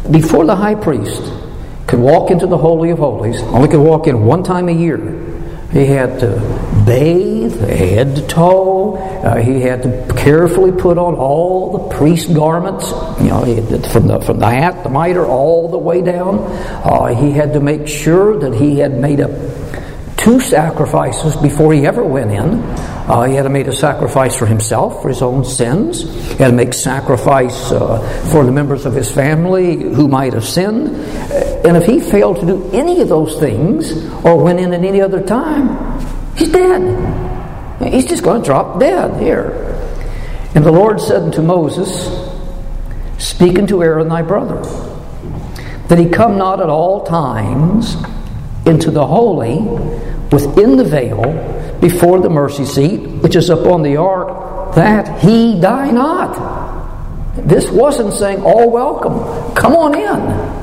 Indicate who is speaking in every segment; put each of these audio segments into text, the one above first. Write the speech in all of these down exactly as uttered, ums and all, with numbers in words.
Speaker 1: before the high priest could walk into the Holy of Holies, only could walk in one time a year. He had to bathe, head to toe. Uh, he had to carefully put on all the priest garments, you know, he had to, from the from the hat, the mitre, all the way down. Uh, he had to make sure that he had made up two sacrifices before he ever went in. Uh, he had to make a sacrifice for himself, for his own sins. He had to make sacrifice uh, for the members of his family who might have sinned. And if he failed to do any of those things, or went in at any other time, he's dead. He's just going to drop dead here. And the Lord said unto Moses, Speak unto Aaron thy brother, that he come not at all times into the holy within the veil before the mercy seat, which is upon the ark, that he die not. This wasn't saying, all welcome, come on in.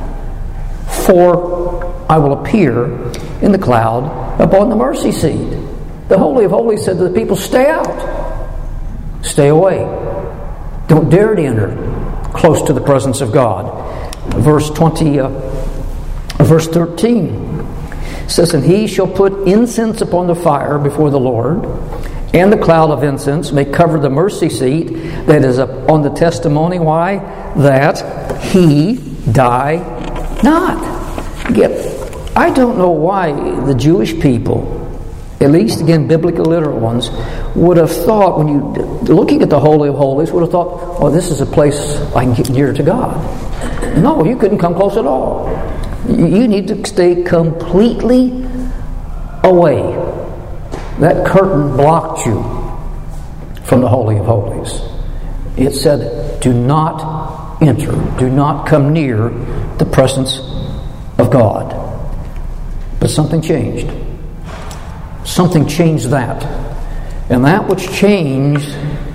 Speaker 1: For I will appear in the cloud upon the mercy seat. The Holy of Holies said to the people, stay out. Stay away. Don't dare to enter close to the presence of God. Verse twenty, uh, verse thirteen says, And he shall put incense upon the fire before the Lord, and the cloud of incense may cover the mercy seat that is upon the testimony. Why? That he die not. Yet, I don't know why the Jewish people, at least again biblical literal ones, would have thought, when you looking at the Holy of Holies, would have thought, oh, this is a place I can get near to God. No, you couldn't come close at all. You need to stay completely away. That curtain blocked you from the Holy of Holies. It said, do not enter, do not come near the presence of God. But something changed. Something changed that. And that which changed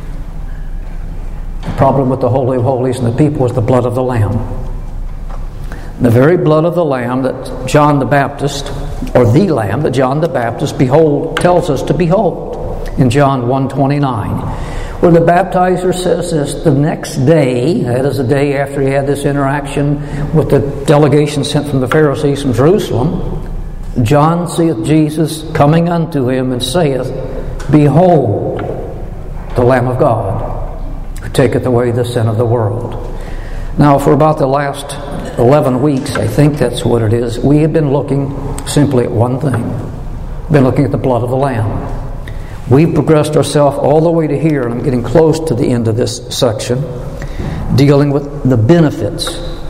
Speaker 1: the problem with the Holy of Holies and the people was the blood of the Lamb. The very blood of the Lamb that John the Baptist, or the Lamb that John the Baptist behold tells us to behold in John one twenty-nine, where the baptizer says this, the next day, that is the day after he had this interaction with the delegation sent from the Pharisees from Jerusalem, John seeth Jesus coming unto him and saith, Behold, the Lamb of God, who taketh away the sin of the world. Now, for about the last eleven weeks, I think that's what it is, we have been looking simply at one thing. We've been looking at the blood of the Lamb. We've progressed ourselves all the way to here, and I'm getting close to the end of this section, dealing with the benefits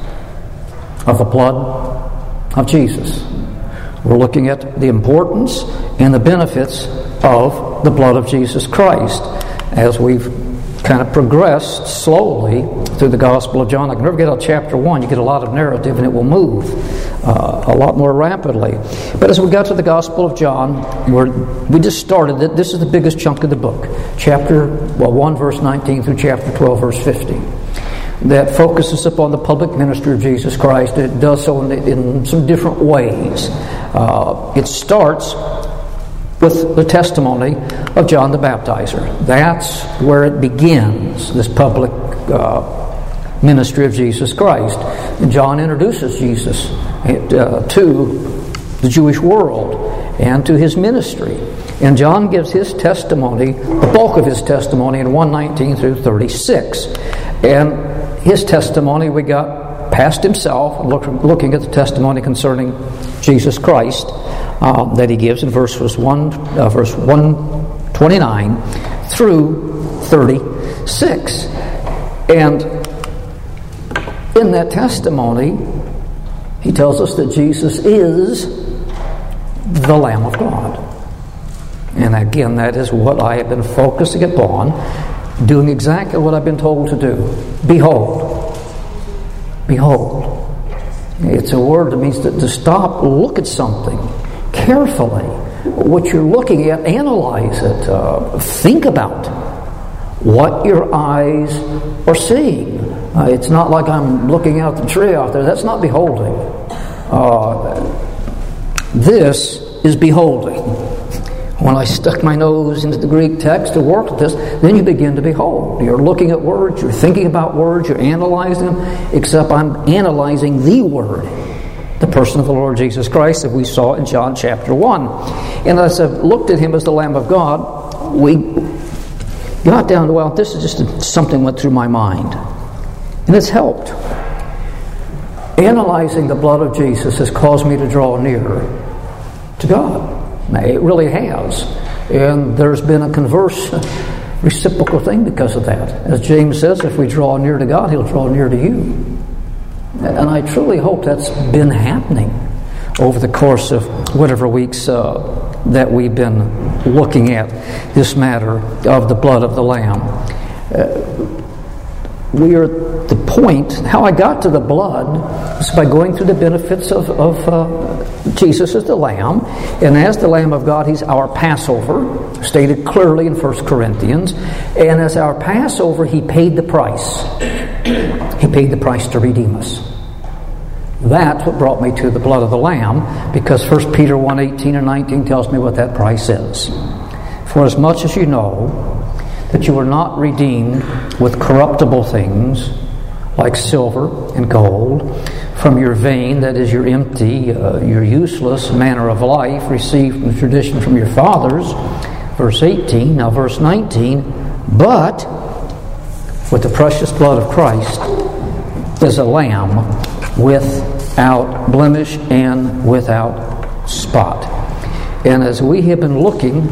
Speaker 1: of the blood of Jesus. We're looking at the importance and the benefits of the blood of Jesus Christ as we've kind of progressed slowly through the Gospel of John. I can never get out of chapter one. You get a lot of narrative and it will move uh, a lot more rapidly. But as we got to the Gospel of John, we're, we just started it. This is the biggest chunk of the book. Chapter well, one, verse nineteen through chapter twelve, verse fifty. That focuses upon the public ministry of Jesus Christ. It does so in, in some different ways. Uh, it starts with the testimony of John the Baptizer. That's where it begins, this public uh, ministry of Jesus Christ. And John introduces Jesus uh, to the Jewish world and to his ministry. And John gives his testimony, the bulk of his testimony, in one nineteen through thirty-six. And his testimony, we got past himself, look, looking at the testimony concerning Jesus Christ uh, that he gives in verses one, uh, verse one twenty-nine through thirty-six. And in that testimony, he tells us that Jesus is the Lamb of God. And again, that is what I have been focusing upon, doing exactly what I've been told to do. Behold. Behold. It's a word that means to, to stop, look at something carefully. What you're looking at, analyze it. Uh, think about what your eyes are seeing. Uh, it's not like I'm looking out the tree out there. That's not beholding. Uh, this is beholding. When I stuck my nose into the Greek text to work with this, then you begin to behold. You're looking at words, you're thinking about words, you're analyzing them, except I'm analyzing the Word, the person of the Lord Jesus Christ that we saw in John chapter one. And as I've looked at Him as the Lamb of God, we got down to, well, this is just something went through my mind. And it's helped. Analyzing the blood of Jesus has caused me to draw nearer to God. It really has. And there's been a converse reciprocal thing because of that. As James says, if we draw near to God, He'll draw near to you. And I truly hope that's been happening over the course of whatever weeks uh, that we've been looking at this matter of the blood of the Lamb. Uh, we are at the point, how I got to the blood is by going through the benefits of, of uh, Jesus as the Lamb. And as the Lamb of God, He's our Passover, stated clearly in First Corinthians. And as our Passover, He paid the price. He paid the price to redeem us. That's what brought me to the blood of the Lamb, because First Peter one eighteen and nineteen tells me what that price is. For as much as you know that you were not redeemed with corruptible things like silver and gold from your vain, that is your empty, uh, your useless manner of life received from tradition from your fathers, verse eighteen. Now verse nineteen, but with the precious blood of Christ as a lamb without blemish and without spot. And as we have been looking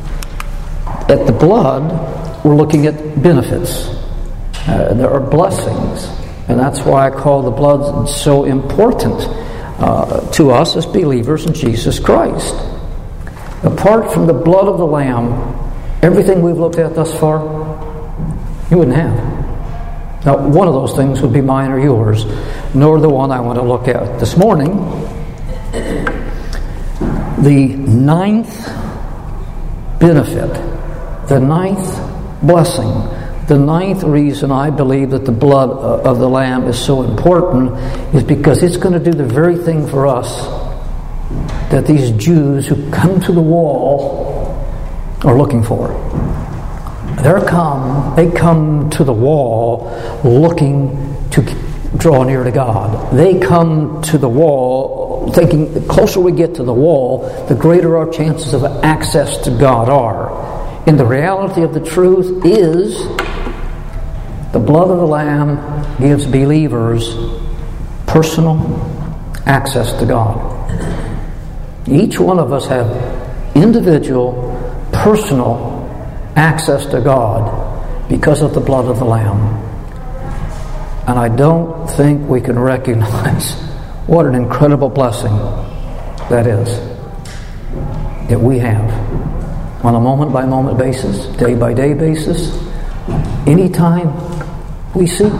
Speaker 1: at the blood, we're looking at benefits. Uh, there are blessings. And that's why I call the blood so important uh, to us as believers in Jesus Christ. Apart from the blood of the Lamb, everything we've looked at thus far, you wouldn't have. Now, one of those things would be mine or yours, nor the one I want to look at this morning. The ninth benefit, the ninth blessing, the ninth reason I believe that the blood of the Lamb is so important is because it's going to do the very thing for us that these Jews who come to the wall are looking for. They're come, they come to the wall looking to draw near to God. They come to the wall thinking the closer we get to the wall, the greater our chances of access to God are. And the reality of the truth is the blood of the Lamb gives believers personal access to God. Each one of us have individual, personal access to God because of the blood of the Lamb. And I don't think we can recognize what an incredible blessing that is that we have on a moment-by-moment basis, day-by-day basis, anytime we seek.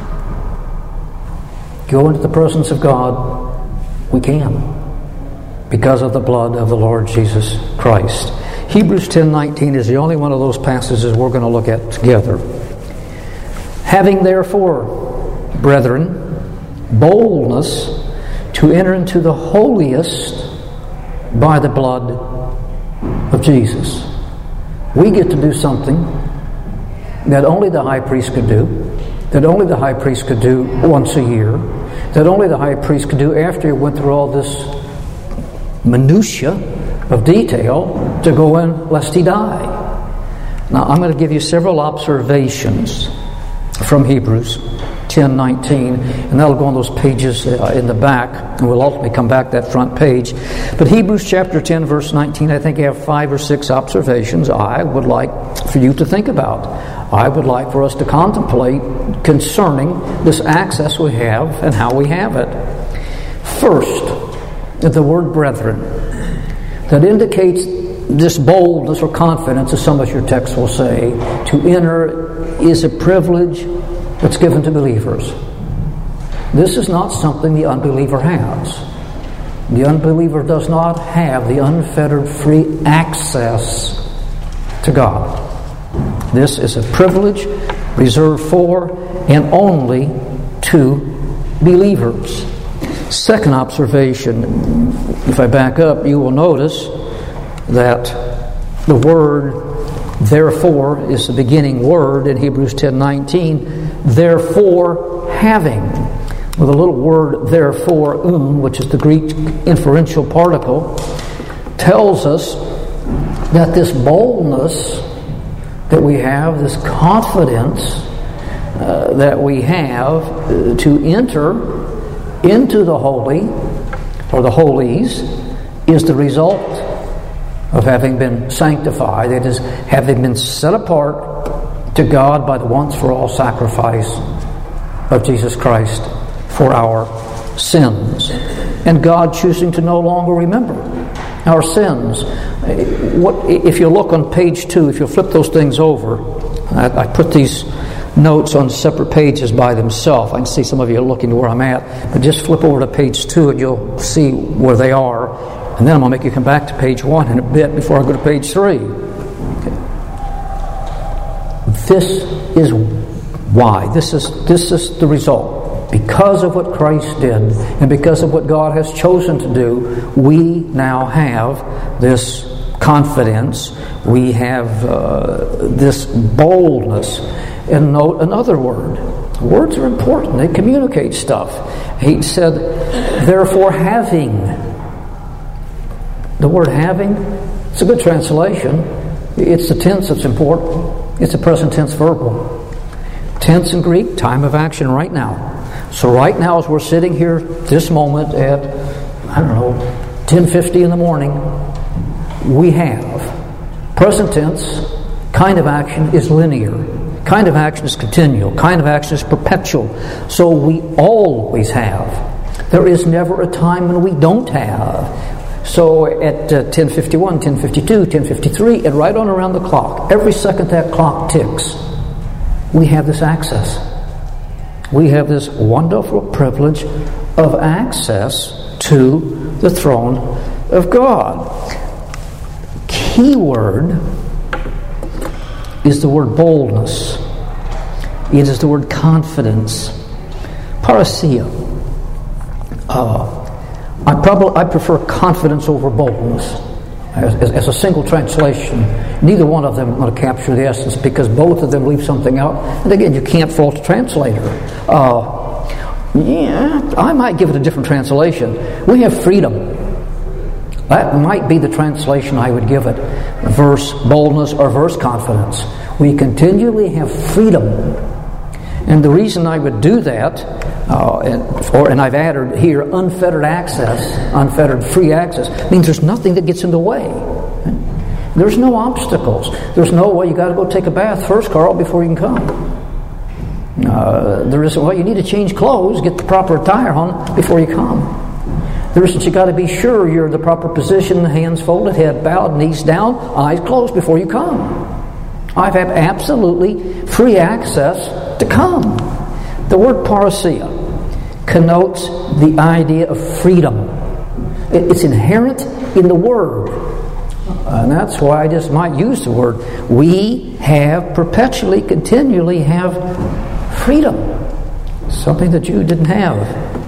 Speaker 1: Go into the presence of God, we can, because of the blood of the Lord Jesus Christ. Hebrews ten nineteen is the only one of those passages we're going to look at together. Having therefore, brethren, boldness to enter into the holiest by the blood of Jesus. We get to do something that only the high priest could do, that only the high priest could do once a year, that only the high priest could do after he went through all this minutia of detail to go in lest he die. Now I'm going to give you several observations from Hebrews ten nineteen, and that'll go on those pages uh, in the back, and we'll ultimately come back to that front page. But Hebrews chapter ten verse nineteen, I think I have five or six observations I would like for you to think about. I would like for us to contemplate concerning this access we have and how we have it. First, the word brethren, that indicates this boldness or confidence, as some of your texts will say. To enter is a privilege that's given to believers. This is not something the unbeliever has. The unbeliever does not have the unfettered free access to God. This is a privilege reserved for and only to believers. Second observation, if I back up, you will notice that The word therefore is the beginning word in Hebrews ten nineteen. Therefore, having. With a little word therefore, um, which is the Greek inferential particle, tells us that this boldness that we have, this confidence uh, that we have uh, to enter into the holy or the holies is the result of having been sanctified. It is having been set apart to God by the once-for-all sacrifice of Jesus Christ for our sins. And God choosing to no longer remember our sins. What, if you look on page two, if you flip those things over, I, I put these notes on separate pages by themselves. I can see some of you are looking to where I'm at, but just flip over to page two and you'll see where they are. And then I'm going to make you come back to page one in a bit before I go to page three. Okay. This is why. This is, this is the result. Because of what Christ did and because of what God has chosen to do, we now have this confidence. We have uh, this boldness. And note another word. Words are important. They communicate stuff. He said, therefore having. The word having, it's a good translation. It's the tense that's important. It's a present tense verbal. Tense in Greek, time of action right now. So right now as we're sitting here this moment at, I don't know, ten fifty in the morning, we have present tense. Kind of action is linear. Kind of action is continual. Kind of action is perpetual. So we always have. There is never a time when we don't have. So at uh, ten fifty-one, ten fifty-two, ten fifty-three, and right on around the clock, every second that clock ticks, we have this access. We have this wonderful privilege of access to the throne of God. Key word is the word boldness. It is the word confidence. Parousia. Uh, I probably I prefer confidence over boldness as, as, as a single translation. Neither one of them are going to capture the essence because both of them leave something out. And again, you can't fault a translator. Uh, yeah, I might give it a different translation. We have freedom. That might be the translation I would give it. Verse boldness or verse confidence. We continually have freedom. And the reason I would do that, uh, and, or, and I've added here unfettered access, unfettered free access, means there's nothing that gets in the way. There's no obstacles. There's no, well, you got to go take a bath first, Carl, before you can come. Uh, there isn't, well, you need to change clothes, get the proper attire on before you come. There isn't, you got to be sure you're in the proper position, hands folded, head bowed, knees down, eyes closed before you come. I've had absolutely free access to come. The word parousia connotes the idea of freedom. It's inherent in the word. And that's why I just might use the word. We have perpetually, continually have freedom. Something that you didn't have.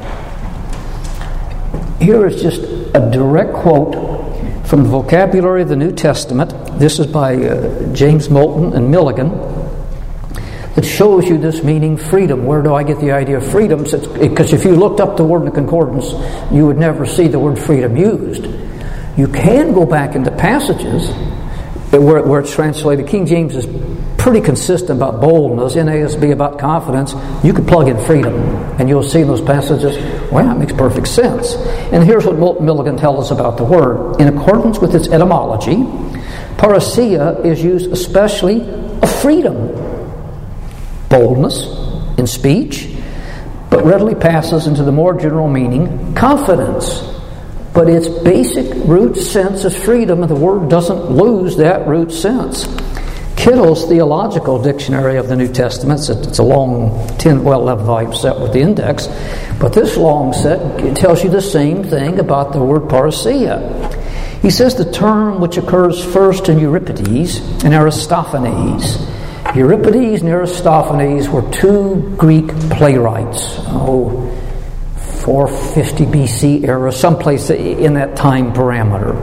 Speaker 1: Here is just a direct quote from the vocabulary of the New Testament. This is by uh, James Moulton and Milligan. That shows you this meaning, freedom. Where do I get the idea of freedom? Because if you looked up the word in the concordance, you would never see the word freedom used. You can go back into passages where, where it's translated. King James is pretty consistent about boldness, N A S B about confidence. You could plug in freedom, and you'll see in those passages, well, that makes perfect sense. And here's what Moulton Milligan tells us about the word. In accordance with its etymology, parousia is used especially of freedom, boldness in speech, but readily passes into the more general meaning, confidence. But its basic root sense is freedom, and the word doesn't lose that root sense. Kittle's Theological Dictionary of the New Testament, it's a long ten, well, eleven volume set with the index, but this long set it tells you the same thing about the word parousia. He says the term which occurs first in Euripides and Aristophanes. Euripides and Aristophanes were two Greek playwrights. Oh, four fifty B C era, someplace in that time parameter.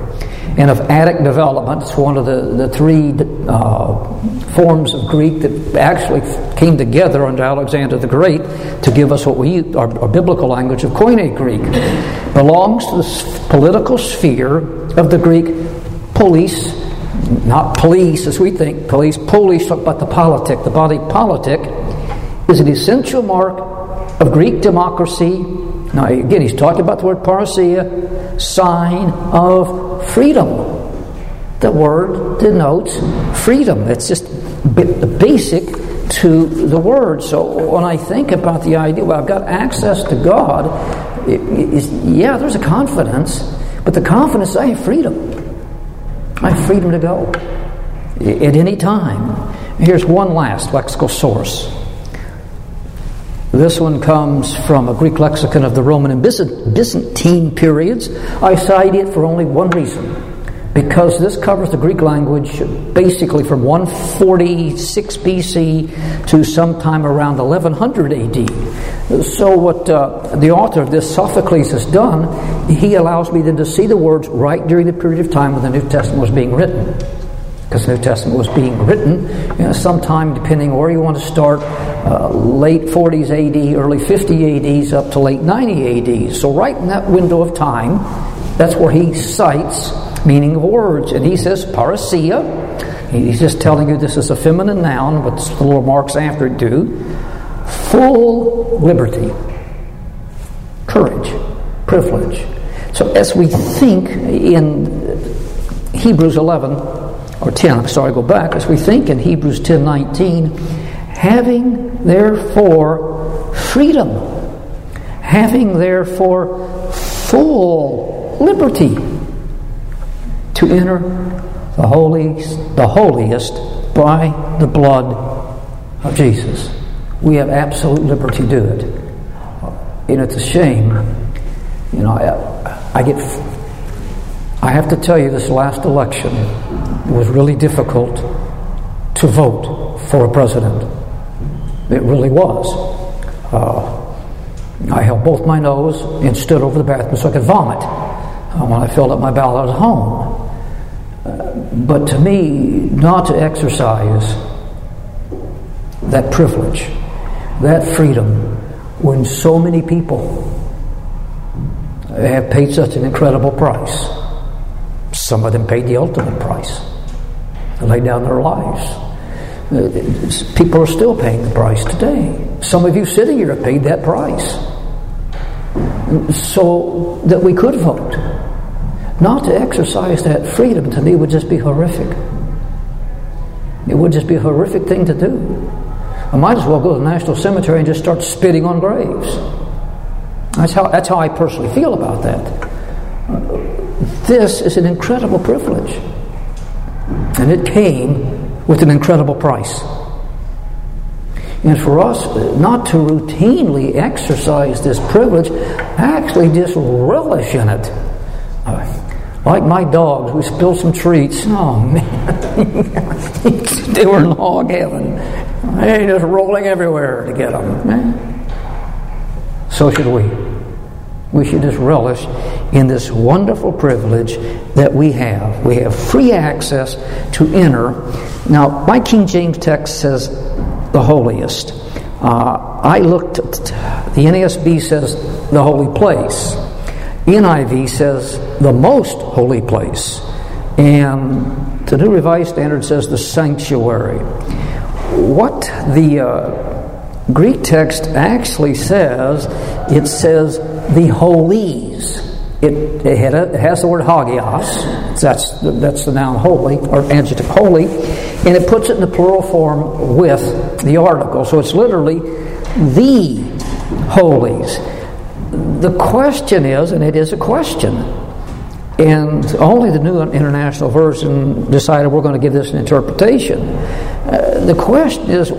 Speaker 1: and of Attic development. It's one of the, the three uh, forms of Greek that actually came together under Alexander the Great to give us what we, our, our biblical language of Koine Greek. Belongs to the political sphere of the Greek polis, not police as we think, police, polis, talk about the politic, the body politic, is an essential mark of Greek democracy. Now again, he's talking about the word parousia, sign of freedom. The word denotes freedom. It's just basic to the word. So when I think about the idea, well, I've got access to God, it, it, yeah, there's a confidence, but the confidence, I have freedom. I have freedom to go at any time. Here's one last lexical source. This one comes from a Greek lexicon of the Roman and Byzantine periods. I cite it for only one reason, because this covers the Greek language basically from one forty-six B C to sometime around eleven hundred A D. So what uh, the author of this, Sophocles, has done, he allows me then to see the words right during the period of time when the New Testament was being written. Because the New Testament was being written, you know, sometime, depending where you want to start, uh, late forties A D, early fifty A Ds, up to late ninety A D. So right in that window of time, that's where he cites meaning of words. And he says parousia. He's just telling you this is a feminine noun, but the little marks after it do. Full liberty, courage, privilege. So as we think in Hebrews eleven, or ten, I'm sorry, go back, as we think in Hebrews ten nineteen, having therefore freedom, having therefore full liberty to enter the holiest, the holiest by the blood of Jesus. We have absolute liberty to do it. And it's a shame, you know, I, I get, I have to tell you, this last election, it was really difficult to vote for a president. It really was. Uh, I held both my nose and stood over the bathroom so I could vomit uh, when I filled up my ballot at home. Uh, but to me, not to exercise that privilege, that freedom, when so many people have paid such an incredible price. Some of them paid the ultimate price. They laid down their lives. People are still paying the price today. Some of you sitting here have paid that price. So that we could vote. Not to exercise that freedom, to me, would just be horrific. It would just be a horrific thing to do. I might as well go to the National Cemetery and just start spitting on graves. That's how, that's how I personally feel about that. This is an incredible privilege. And it came with an incredible price. And for us not to routinely exercise this privilege, actually just relish in it. Uh, like my dogs, we spilled some treats. Oh man, they were in hog heaven. They just rolling everywhere to get them. Man. So should we. We should just relish in this wonderful privilege that we have. We have free access to enter. Now, my King James text says the holiest. Uh, I looked at, the N A S B says the holy place. N I V says the most holy place. And the New Revised Standard says the sanctuary. What the uh, Greek text actually says, it says the holies. It, it, had a, it has the word hagios. That's the, that's the noun holy, or adjective holy, and it puts it in the plural form with the article. So it's literally the holies. The question is, and it is a question, and only the New International Version decided we're going to give this an interpretation. Uh, the question is,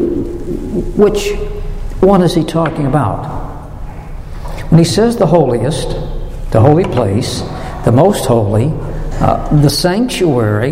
Speaker 1: which one is he talking about? When he says the holiest, the holy place, the most holy, uh, the sanctuary,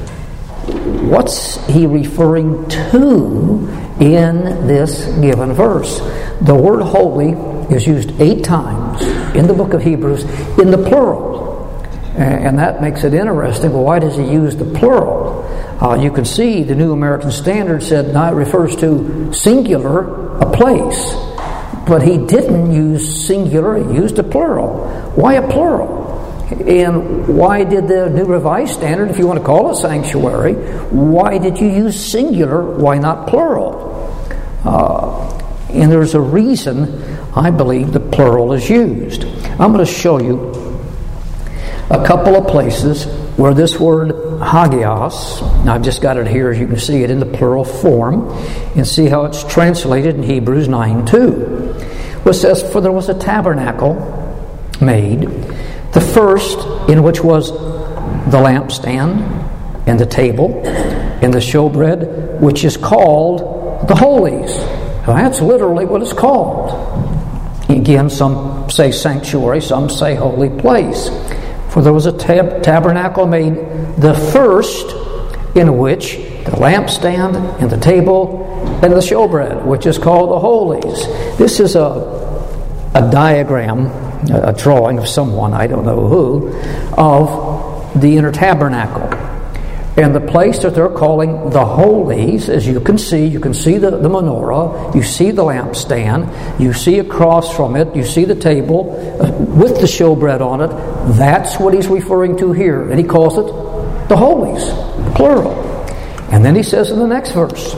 Speaker 1: what's he referring to in this given verse? The word holy is used eight times in the book of Hebrews in the plural. And that makes it interesting. Well, why does he use the plural? Uh, you can see the New American Standard said now it refers to singular, a place. But he didn't use singular, he used a plural. Why a plural? And why did the New Revised Standard, if you want to call it sanctuary, why did you use singular, why not plural? Uh, and there's a reason, I believe, the plural is used. I'm going to show you a couple of places where this word hagios, I've just got it here as you can see it in the plural form, and see how it's translated in Hebrews nine two. It says, for there was a tabernacle made, the first in which was the lampstand and the table and the showbread, which is called the holies. Now, that's literally what it's called. Again, some say sanctuary, some say holy place. For there was a tab- tabernacle made, the first in which the lampstand and the table and the showbread, which is called the holies. This is a, a diagram, a drawing of someone, I don't know who, of the inner tabernacle. And the place that they're calling the holies, as you can see, you can see the, the menorah, you see the lampstand, you see across from it, you see the table uh, with the showbread on it. That's what he's referring to here. And he calls it the holies, plural. And then he says in the next verse,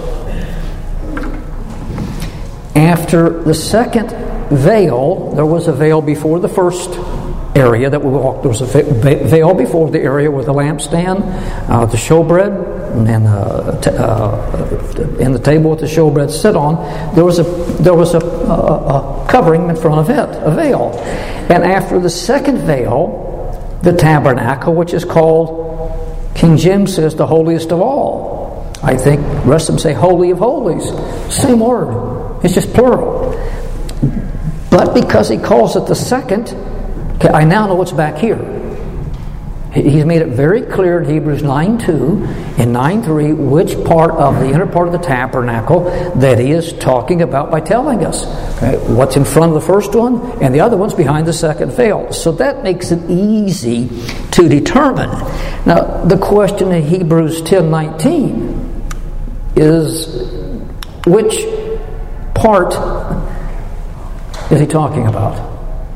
Speaker 1: after the second veil, there was a veil before the first area that we walked. There was a veil before the area with the lampstand, uh, the showbread, and uh, t- uh, and the table with the showbread sit on. There was a there was a, a, a covering in front of it, a veil. And after the second veil, the tabernacle, which is called, King James says, the holiest of all. I think the rest of them say holy of holies. Same word. It's just plural. But because he calls it the second, okay, I now know what's back here. He's made it very clear in Hebrews nine two and nine three which part of the inner part of the tabernacle that he is talking about by telling us. Okay, what's in front of the first one and the other one's behind the second veil. So that makes it easy to determine. Now, the question in Hebrews ten nineteen is, which part is he talking about?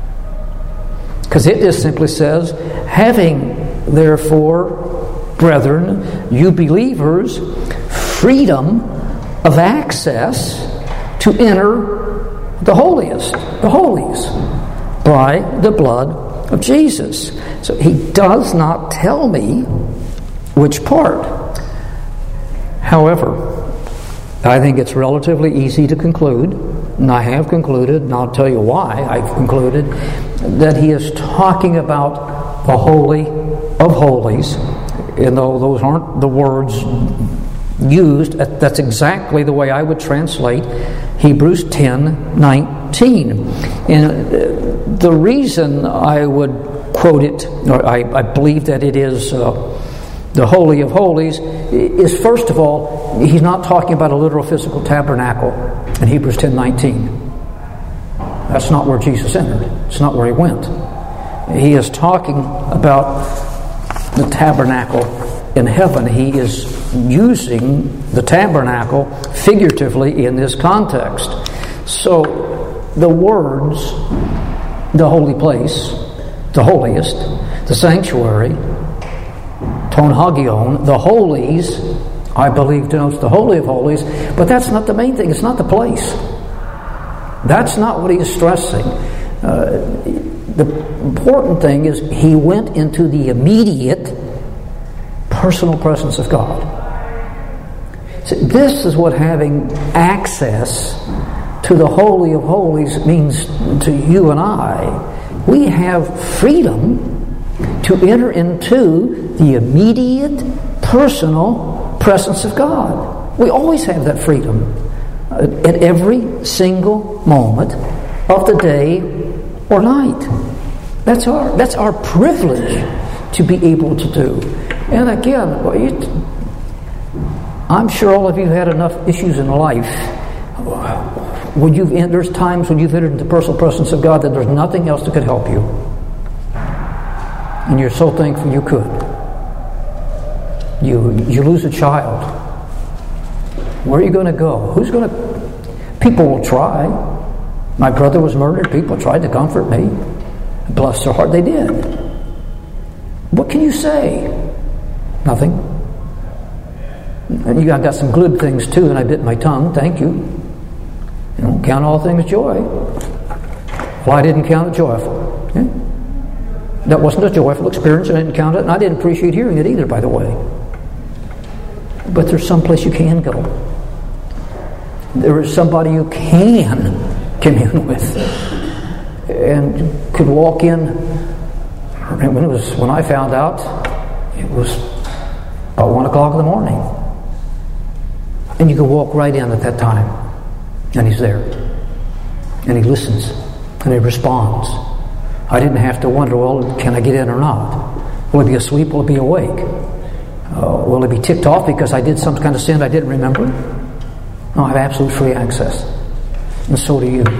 Speaker 1: Because it just simply says, having therefore, brethren, you believers, freedom of access to enter the holiest, the holies, by the blood of Jesus. So he does not tell me which part. However, I think it's relatively easy to conclude, and I have concluded, and I'll tell you why I've concluded, that he is talking about the Holy of Holies. And though those aren't the words used, that's exactly the way I would translate Hebrews ten nineteen. And the reason I would quote it, or I, I believe that it is uh, the Holy of Holies, is first of all, he's not talking about a literal physical tabernacle in Hebrews ten nineteen. That's not where Jesus entered. It's not where he went. He is talking about the tabernacle in heaven. He is using the tabernacle figuratively in this context. So the words, the holy place, the holiest, the sanctuary, ton hagion, the holies, I believe denotes the Holy of Holies, but that's not the main thing. It's not the place. That's not what he is stressing. Uh, the important thing is he went into the immediate personal presence of God. So this is what having access to the Holy of Holies means to you and I. We have freedom to enter into the immediate personal presence of God. We always have that freedom. At every single moment of the day or night. That's our that's our privilege to be able to do. And again, well, you, I'm sure all of you had enough issues in life. When you've there's times when you've entered into the personal presence of God that there's nothing else that could help you. And you're so thankful you could. You, you lose a child. Where are you going to go? Who's going to... People will try. My brother was murdered. People tried to comfort me. Bless their heart, they did. What can you say? Nothing. And you got, got some glib things too, and I bit my tongue. Thank you. You know, count all things joy. Well, I didn't count it joyful. Okay? That wasn't a joyful experience. I didn't count it, and I didn't appreciate hearing it either, by the way. But there's some place you can go. There is somebody you can commune with, and could walk in. When it was when I found out, it was about one o'clock in the morning, and you could walk right in at that time, and he's there, and he listens, and he responds. I didn't have to wonder, well, can I get in or not? Will he be asleep? Will he be awake? Uh, will he be ticked off because I did some kind of sin I didn't remember? No, I have absolute free access. And so do you.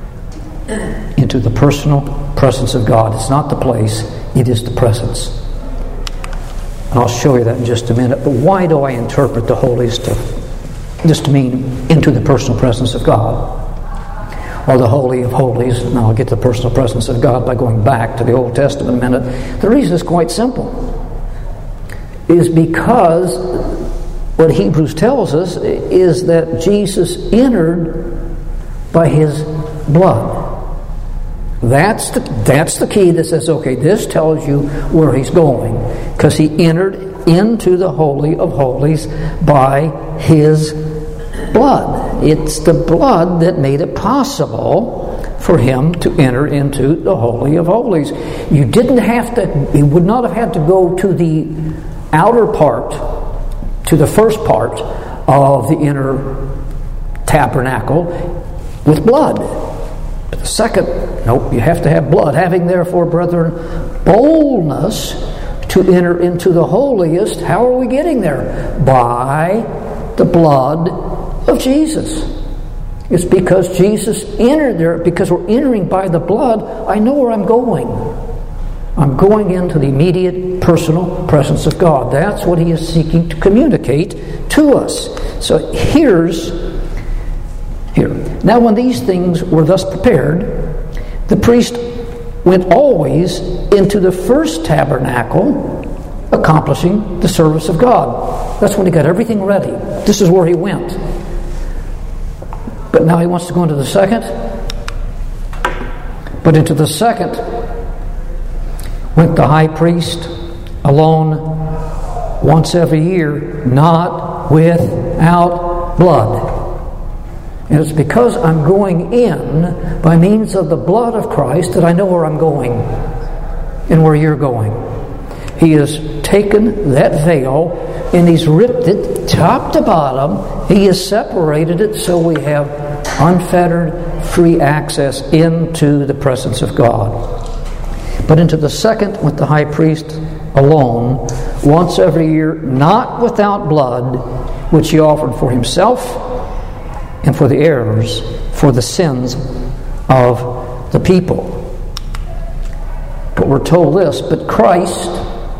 Speaker 1: Into the personal presence of God. It's not the place, it is the presence. And I'll show you that in just a minute. But why do I interpret the holiest to, just to mean into the personal presence of God? Or the Holy of Holies. Now I'll get to the personal presence of God by going back to the Old Testament a minute. The reason is quite simple. It is because what Hebrews tells us is that Jesus entered by His blood. That's the, that's the key that says, okay, this tells you where He's going. Because He entered into the Holy of Holies by His blood. It's the blood that made it possible for Him to enter into the Holy of Holies. You didn't have to, He would not have had to go to the outer part, to the first part of the inner tabernacle with blood. But the second, nope, you have to have blood. Having therefore, brethren, boldness to enter into the holiest. How are we getting there? By the blood of Jesus. It's because Jesus entered there, because we're entering by the blood, I know where I'm going. I'm going into the immediate personal presence of God. That's what He is seeking to communicate to us. So here's here. Now when these things were thus prepared, the priest went always into the first tabernacle, accomplishing the service of God. That's when he got everything ready. This is where he went. But now he wants to go into the second. But into the second went the high priest alone once every year, not without blood. And it's because I'm going in by means of the blood of Christ that I know where I'm going and where you're going. He has taken that veil and He's ripped it top to bottom. He has separated it so we have unfettered, free access into the presence of God. But into the second with the high priest alone, once every year, not without blood, which He offered for Himself and for the errors, for the sins of the people. But we're told this, but Christ,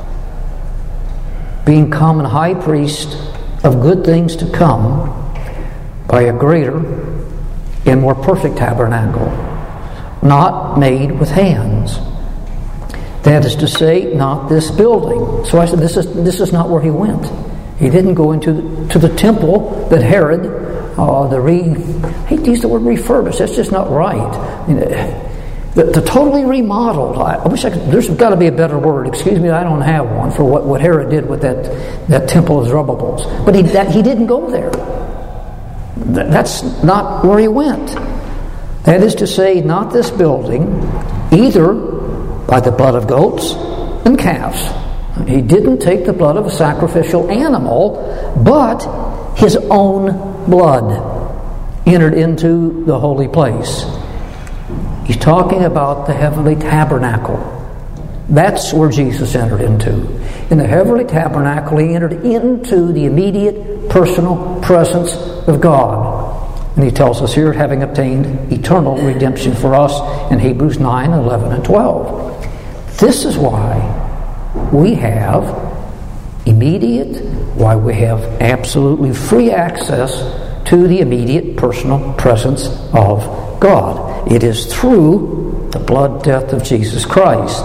Speaker 1: being common high priest of good things to come, by a greater and more perfect tabernacle, not made with hands. That is to say, not this building. So I said, this is this is not where He went. He didn't go into the, to the temple that Herod, uh, the re, I hate to use the word refurbished. That's just not right. I mean, the, the totally remodeled. I, I wish I could. There's got to be a better word. Excuse me, I don't have one for what, what Herod did with that that temple of Zerubbabel's. But he that, he didn't go there. That, that's not where he went. That is to say, not this building, either by the blood of goats and calves. He didn't take the blood of a sacrificial animal, but His own blood entered into the holy place. He's talking about the heavenly tabernacle. That's where Jesus entered into. In the heavenly tabernacle, He entered into the immediate personal presence of God. And He tells us here, having obtained eternal redemption for us in Hebrews nine, eleven, and twelve. This is why we have immediate, why we have absolutely free access to the immediate personal presence of God. It is through the blood death of Jesus Christ.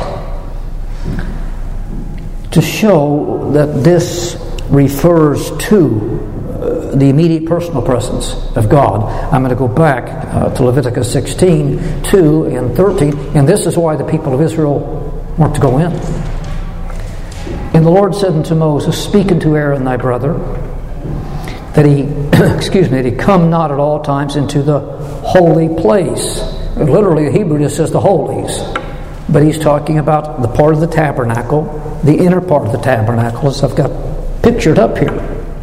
Speaker 1: To show that this refers to uh, the immediate personal presence of God, I'm going to go back uh, to Leviticus sixteen, two and thirteen, and this is why the people of Israel weren't to go in. And the Lord said unto Moses, speak unto Aaron thy brother, that he, excuse me, that he come not at all times into the holy place. Literally, the Hebrew just says the holies. But he's talking about the part of the tabernacle, the inner part of the tabernacle, as I've got pictured up here.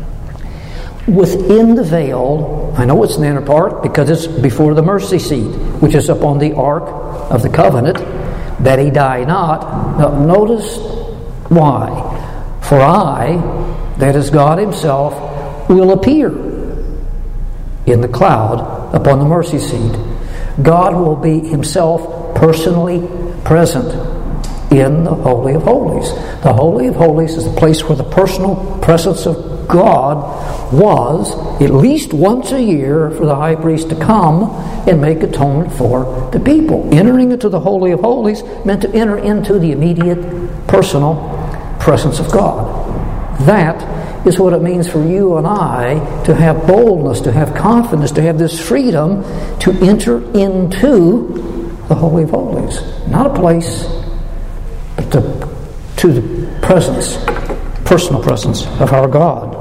Speaker 1: Within the veil, I know it's in the inner part because it's before the mercy seat, which is upon the ark of the covenant, that he die not. Now, notice why. For I, that is God himself, will appear in the cloud upon the mercy seat. God will be himself personally present in the Holy of Holies. The Holy of Holies is the place where the personal presence of God was at least once a year for the high priest to come and make atonement for the people. Entering into the Holy of Holies meant to enter into the immediate personal presence of God. That is what it means for you and I to have boldness, to have confidence, to have this freedom to enter into the Holy of Holies. Not a place, but to, to the presence, personal presence of our God.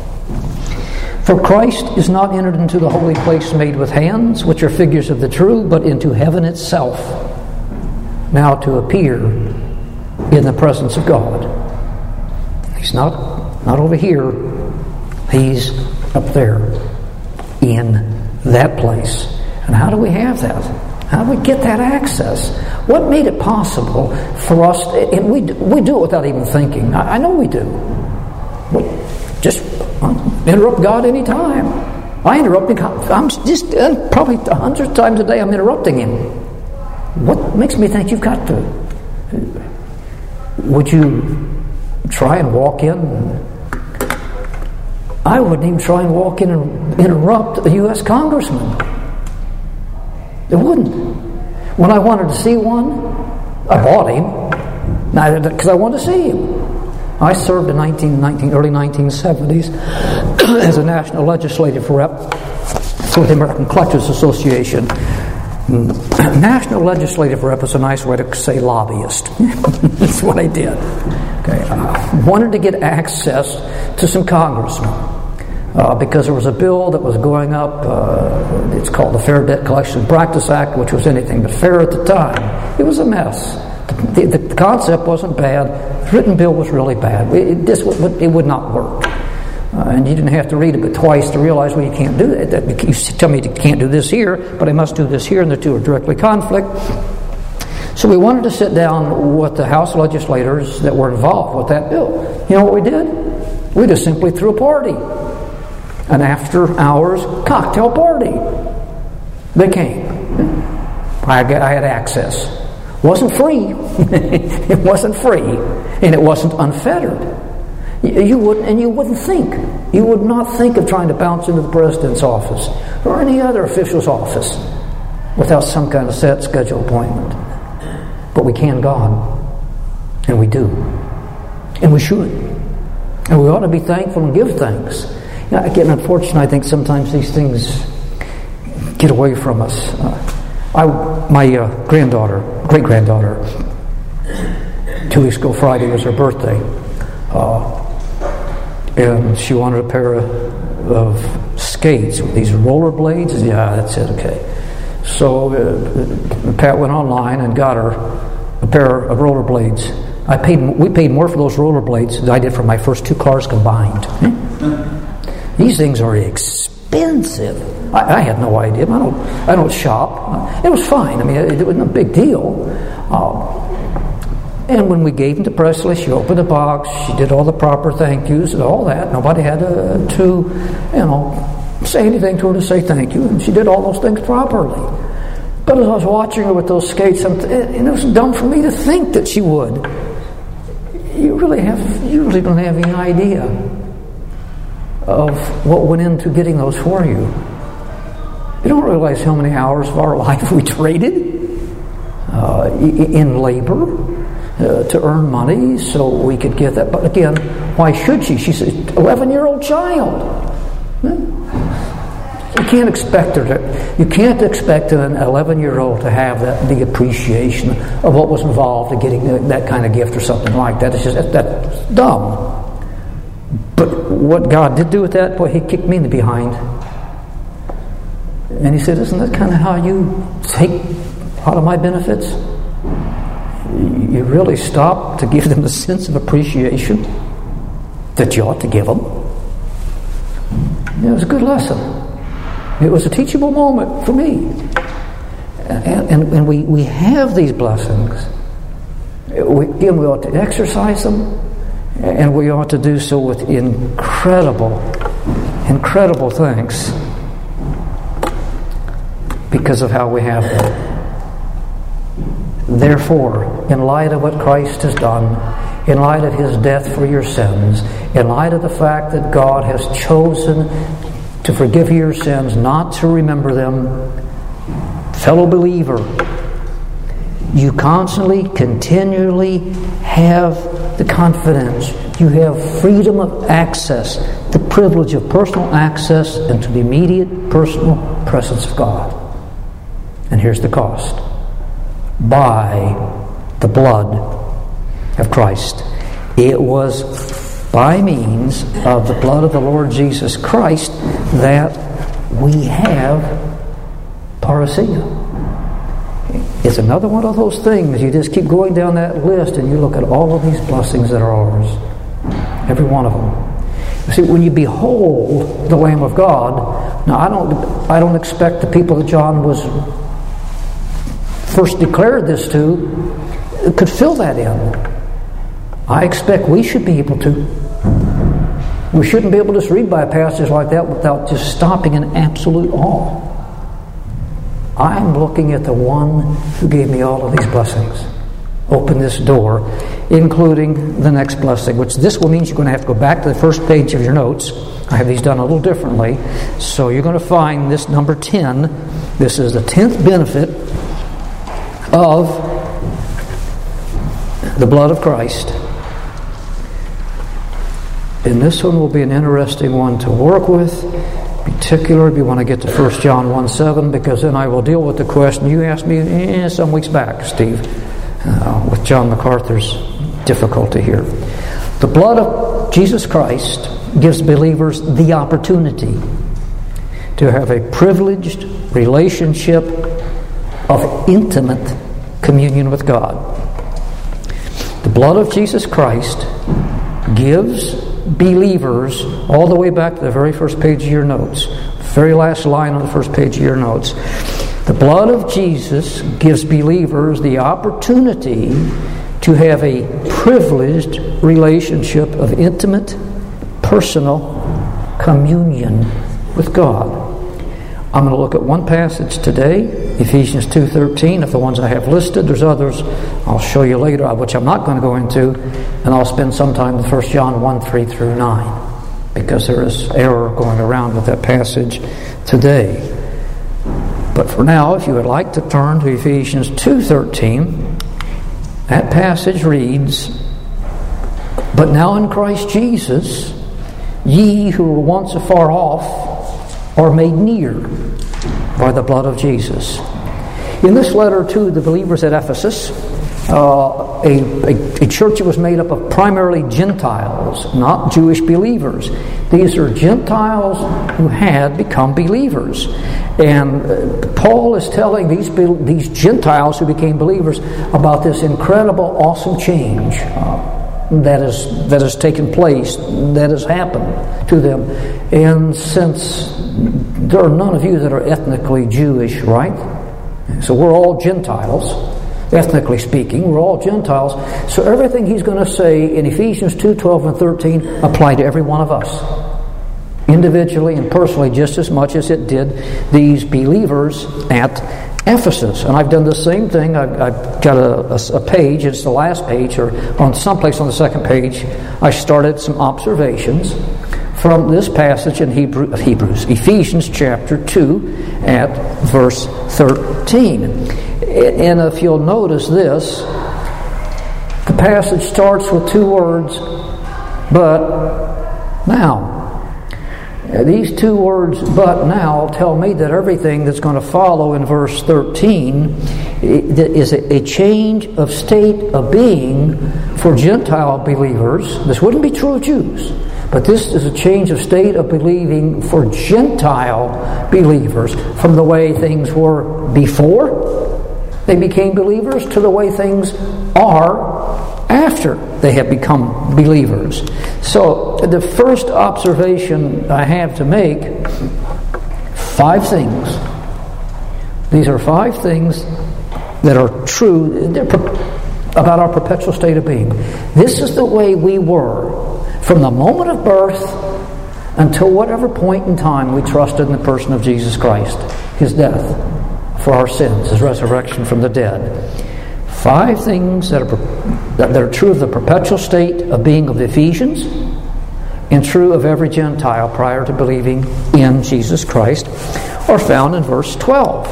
Speaker 1: For Christ is not entered into the holy place made with hands, which are figures of the true, but into heaven itself, now to appear in the presence of God. He's not, not over here. He's up there in that place. And how do we have that? How do we get that access? What made it possible for us? And we we do it without even thinking. I, I know we do. We just interrupt God anytime. I interrupt him. I'm just uh, probably a hundred times a day. I'm interrupting him. What makes me think you've got to? Would you try and walk in? I wouldn't even try and walk in and interrupt a U S congressman. It wouldn't. When I wanted to see one, I bought him because I wanted to see him. I served in nineteen, nineteen, early nineteen seventies as a national legislative rep for the American Collectors Association. National legislative rep is a nice way to say lobbyist. That's what I did. Okay, I wanted to get access to some congressmen uh, because there was a bill that was going up. Uh, it's called the Fair Debt Collection Practice Act, which was anything but fair at the time. It was a mess. The, the, the concept wasn't bad. The written bill was really bad. It, it, this, it would not work. Uh, and you didn't have to read it but twice to realize, well, you can't do that. that. You tell me you can't do this here, but I must do this here, and the two are directly conflict. So we wanted to sit down with the House legislators that were involved with that bill. You know what we did? We just simply threw a party. An after-hours cocktail party. They came. I, got, I had access. It wasn't free. It wasn't free. And it wasn't unfettered. You wouldn't, and you wouldn't think. You would not think of trying to bounce into the president's office or any other official's office without some kind of set schedule appointment. But we can God, and we do, and we should, and we ought to be thankful and give thanks. You know, again, unfortunately, I think sometimes these things get away from us. Uh, I, my uh, granddaughter, great granddaughter, two weeks ago Friday was her birthday. Uh, And she wanted a pair of, of skates with these roller blades. Yeah, that's it, okay. So uh, Pat went online and got her a pair of roller blades. I paid. We paid more for those roller blades than I did for my first two cars combined. These things are expensive. I, I had no idea. I don't. I don't shop. It was fine. I mean, it, it wasn't a big deal. Uh, And when we gave them to Presley, she opened the box, she did all the proper thank yous and all that. Nobody had to, to, you know, say anything to her to say thank you. And she did all those things properly. But as I was watching her with those skates, and it was dumb for me to think that she would. you really have you really don't have any idea of what went into getting those for you. You don't realize how many hours of our life we traded uh, in labor uh, to earn money so we could get that. But again, why should she? She's an eleven-year-old child. You can't expect her to. You can't expect an eleven-year-old to have that the appreciation of what was involved in getting that kind of gift or something like that. It's just that's dumb. But what God did do with that, boy, He kicked me in the behind. And He said, isn't that kind of how you take out of my benefits? You really stop to give them the sense of appreciation that you ought to give them. It was a good lesson. It was a teachable moment for me. And, and, and we, we have these blessings. We, again, we ought to exercise them. And we ought to do so with incredible, incredible thanks because of how we have them. Therefore, in light of what Christ has done, in light of His death for your sins, in light of the fact that God has chosen to forgive your sins, not to remember them, fellow believer, you constantly, continually have the confidence. You have freedom of access, the privilege of personal access into the immediate personal presence of God. And here's the cost. By the blood of Christ. It was by means of the blood of the Lord Jesus Christ that we have parousia. It's another one of those things. You just keep going down that list and you look at all of these blessings that are ours. Every one of them. You see, when you behold the Lamb of God, now I don't I don't expect the people that John was first declared this to could fill that in. I expect we should be able to. We shouldn't be able to just read by a passage like that without just stopping in absolute awe. I'm looking at the one who gave me all of these blessings. Open this door, including the next blessing, which this will mean you're going to have to go back to the first page of your notes. I have these done a little differently. So you're going to find this number ten. This is the tenth benefit of the blood of Christ. And this one will be an interesting one to work with. Particular if you want to get to First John one seven, because then I will deal with the question you asked me eh, some weeks back, Steve, uh, with John MacArthur's difficulty here. The blood of Jesus Christ gives believers the opportunity to have a privileged relationship of intimate communion with God. The blood of Jesus Christ gives believers, all the way back to the very first page of your notes, very last line on the first page of your notes, the blood of Jesus gives believers the opportunity to have a privileged relationship of intimate, personal communion with God. I'm going to look at one passage today, Ephesians two thirteen, of the ones I have listed. There's others I'll show you later, which I'm not going to go into, and I'll spend some time with First John one three through nine, because there is error going around with that passage today. But for now, if you would like to turn to Ephesians two thirteen, that passage reads, "But now in Christ Jesus, ye who were once afar off are made near by the blood of Jesus." In this letter to the believers at Ephesus, uh, a, a, a church that was made up of primarily Gentiles, not Jewish believers. These are Gentiles who had become believers. And uh, Paul is telling these, these Gentiles who became believers about this incredible, awesome change uh, that is that has taken place, that has happened to them. And since there are none of you that are ethnically Jewish, right? So we're all Gentiles, ethnically speaking. We're all Gentiles. So everything he's going to say in Ephesians two, twelve, and thirteen apply to every one of us, individually and personally, just as much as it did these believers at Ephesus, and I've done the same thing. I've, I've got a, a, a page, it's the last page, or on someplace on the second page, I started some observations from this passage in Hebrew, Hebrews, Ephesians chapter two at verse thirteen. And if you'll notice this, the passage starts with two words, but now. These two words, but now, tell me that everything that's going to follow in verse thirteen is a change of state of being for Gentile believers. This wouldn't be true of Jews, but this is a change of state of believing for Gentile believers from the way things were before they became believers to the way things are after they have become believers. So the first observation I have to make, five things. These are five things that are true about our perpetual state of being. This is the way we were from the moment of birth until whatever point in time we trusted in the person of Jesus Christ, His death for our sins, His resurrection from the dead. Five things that are that are true of the perpetual state of being of the Ephesians and true of every Gentile prior to believing in Jesus Christ are found in verse twelve.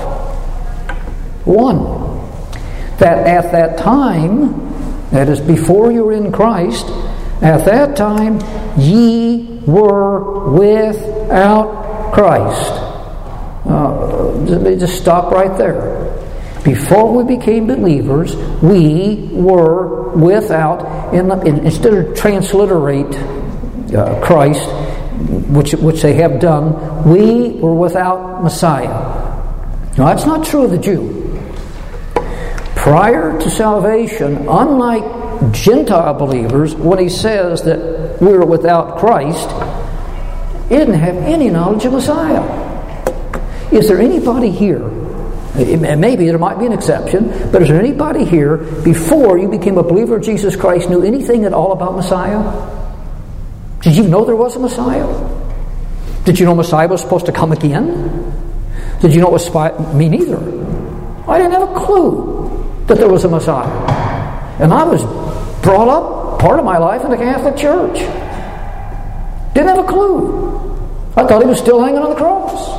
Speaker 1: One, that at that time, that is before you were in Christ, at that time ye were without Christ. Uh, let me just stop right there. Before we became believers, we were without, in the, in, instead of transliterate uh, Christ, which, which they have done, we were without Messiah. Now that's not true of the Jew. Prior to salvation, unlike Gentile believers, when he says that we were without Christ, he didn't have any knowledge of Messiah. Is there anybody here? Maybe there might be an exception, but is there anybody here before you became a believer of Jesus Christ knew anything at all about Messiah? Did you know there was a Messiah? Did you know Messiah was supposed to come again? Did you know it was spy- me neither? I didn't have a clue that there was a Messiah. And I was brought up part of my life in the Catholic Church. Didn't have a clue. I thought he was still hanging on the cross.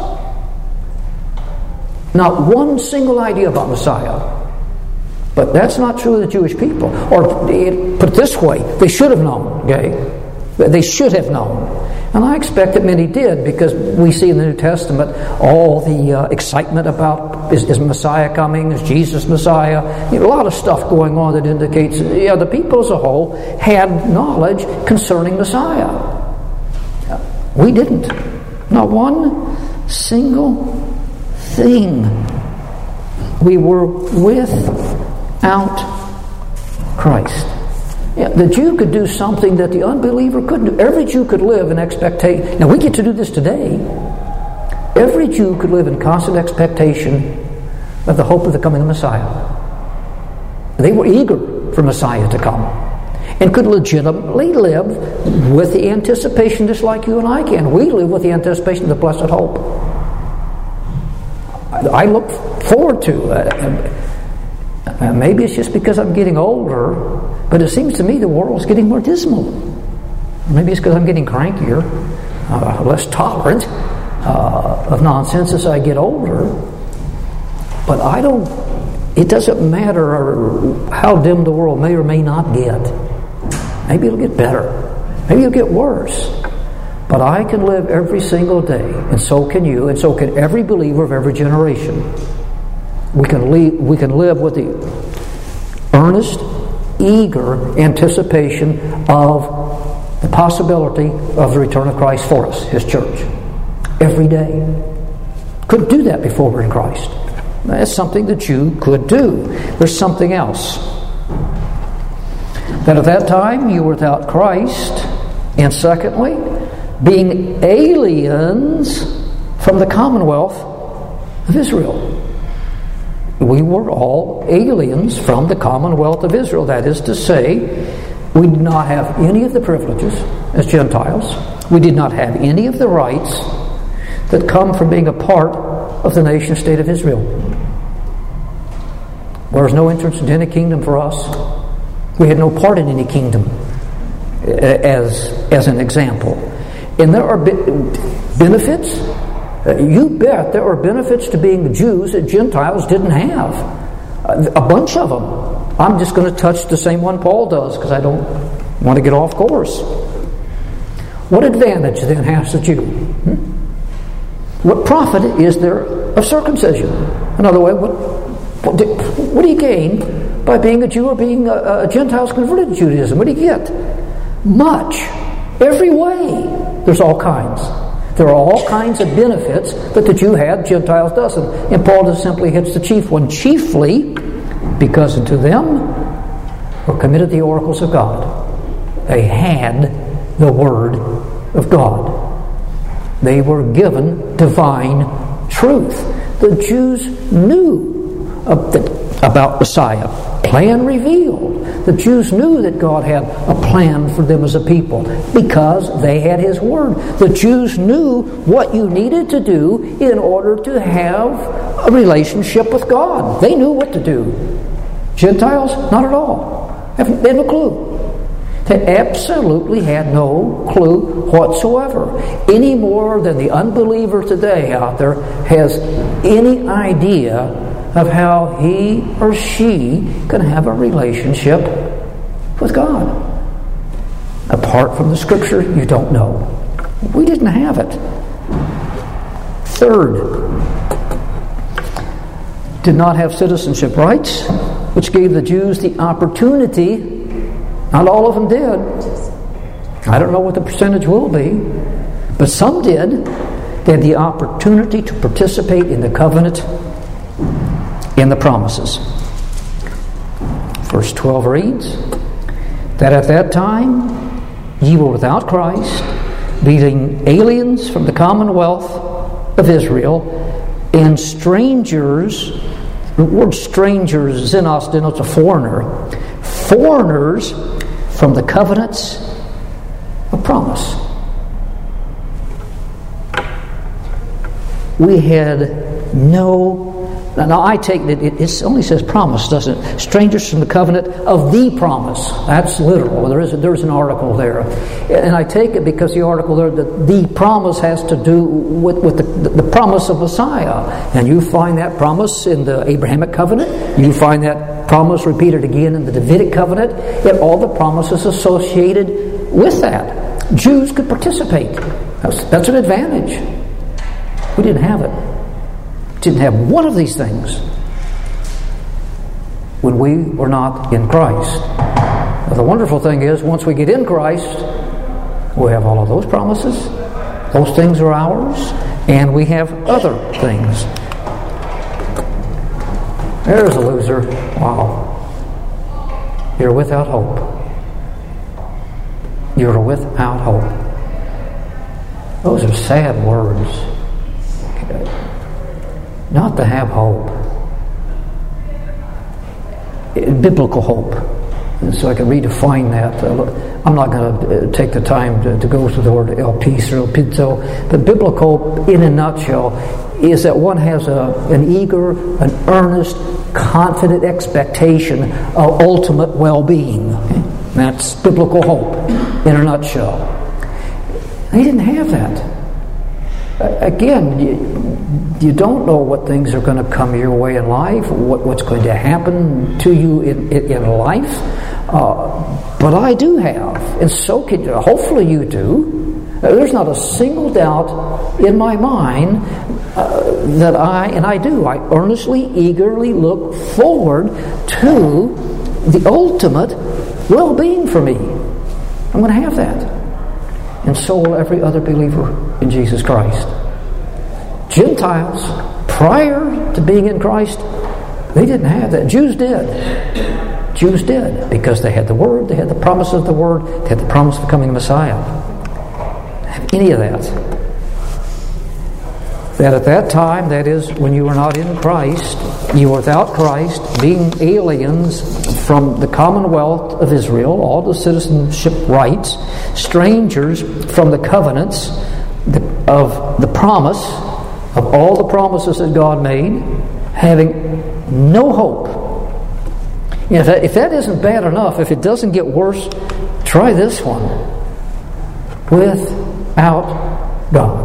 Speaker 1: Not one single idea about Messiah. But that's not true of the Jewish people. Or put it this way, they should have known. Okay? They should have known. And I expect that many did, because we see in the New Testament all the uh, excitement about is, is Messiah coming, is Jesus Messiah? You know, a lot of stuff going on that indicates, yeah, the people as a whole had knowledge concerning Messiah. We didn't. Not one single thing. We were without Christ. Yeah, the Jew could do something that the unbeliever couldn't do. Every Jew could live in expectation. Now we get to do this today. Every Jew could live in constant expectation of the hope of the coming of Messiah. They were eager for Messiah to come and could legitimately live with the anticipation just like you and I can. We live with the anticipation of the blessed hope. I look forward to it. Uh, maybe it's just because I'm getting older, but it seems to me the world's getting more dismal. Maybe it's because I'm getting crankier, uh, less tolerant uh, of nonsense as I get older. But I don't, it doesn't matter how dim the world may or may not get. Maybe it'll get better. Maybe it'll get worse. But I can live every single day, and so can you, and so can every believer of every generation. We can live, we can live with the earnest, eager anticipation of the possibility of the return of Christ for us, His church, every day. Couldn't do that before we're in Christ. That's something the Jew could do. There's something else. That at that time you were without Christ, and secondly, being aliens from the commonwealth of Israel. We were all aliens from the commonwealth of Israel. That is to say, we did not have any of the privileges as Gentiles. We did not have any of the rights that come from being a part of the nation state of Israel. There was no entrance into any kingdom for us. We had no part in any kingdom, as, as an example. And there are benefits. You bet there are benefits to being Jews that Gentiles didn't have. A bunch of them. I'm just going to touch the same one Paul does because I don't want to get off course. What advantage then has the Jew? Hmm? What profit is there of circumcision? Another way, what, what, do, what do you gain by being a Jew or being a, a Gentile's converted to Judaism? What do you get? Much. Every way. There's all kinds. There are all kinds of benefits that the Jew had, Gentiles doesn't. And Paul just simply hits the chief one. Chiefly because unto them were committed the oracles of God. They had the Word of God. They were given divine truth. The Jews knew about Messiah. Plan revealed. The Jews knew that God had a plan for them as a people because they had His Word. The Jews knew what you needed to do in order to have a relationship with God. They knew what to do. Gentiles, not at all. They had no clue. They absolutely had no clue whatsoever. Any more than the unbeliever today out there has any idea of how he or she can have a relationship with God. Apart from the Scripture, you don't know. We didn't have it. Third, did not have citizenship rights, which gave the Jews the opportunity. Not all of them did. I don't know what the percentage will be, but some did. They had the opportunity to participate in the covenant, in the promises. Verse twelve reads, that at that time ye were without Christ, being aliens from the commonwealth of Israel, and strangers. The word strangers, xenos, denotes a foreigner. Foreigners from the covenants of promise. We had no. Now, now I take it, it, it only says promise, doesn't it? Strangers from the covenant of the promise. That's literal. There is, a, there is an article there. And I take it because the article there, the, the promise has to do with, with the, the promise of Messiah. And you find that promise in the Abrahamic covenant. You find that promise repeated again in the Davidic covenant. Yet all the promises associated with that. Jews could participate. That's, that's an advantage. We didn't have it. Didn't have one of these things when we were not in Christ. Now, the wonderful thing is, once we get in Christ, we have all of those promises. Those things are ours, and we have other things. There's a loser. Wow. You're without hope. You're without hope. Those are sad words. Not to have hope. Biblical hope. And so I can redefine that. I'm not going to take the time to, to go through the word elpis or elpizo. But biblical hope, in a nutshell, is that one has a, an eager, an earnest, confident expectation of ultimate well-being. That's biblical hope, in a nutshell. They didn't have that. Again, you, you don't know what things are going to come your way in life, what, what's going to happen to you in, in, in life. Uh, but I do have, and so can you. Hopefully you do. There's not a single doubt in my mind uh, that I, and I do, I earnestly, eagerly look forward to the ultimate well-being for me. I'm going to have that. And so will every other believer in Jesus Christ. Gentiles, prior to being in Christ, they didn't have that. Jews did. Jews did, because they had the Word, they had the promise of the Word, they had the promise of coming Messiah. Have any of that. That at that time, that is, when you were not in Christ, you were without Christ, being aliens from the commonwealth of Israel, all the citizenship rights, strangers from the covenants of the promise, of all the promises that God made, having no hope You know, if, that, if that isn't bad enough, if it doesn't get worse, try this one. Without God.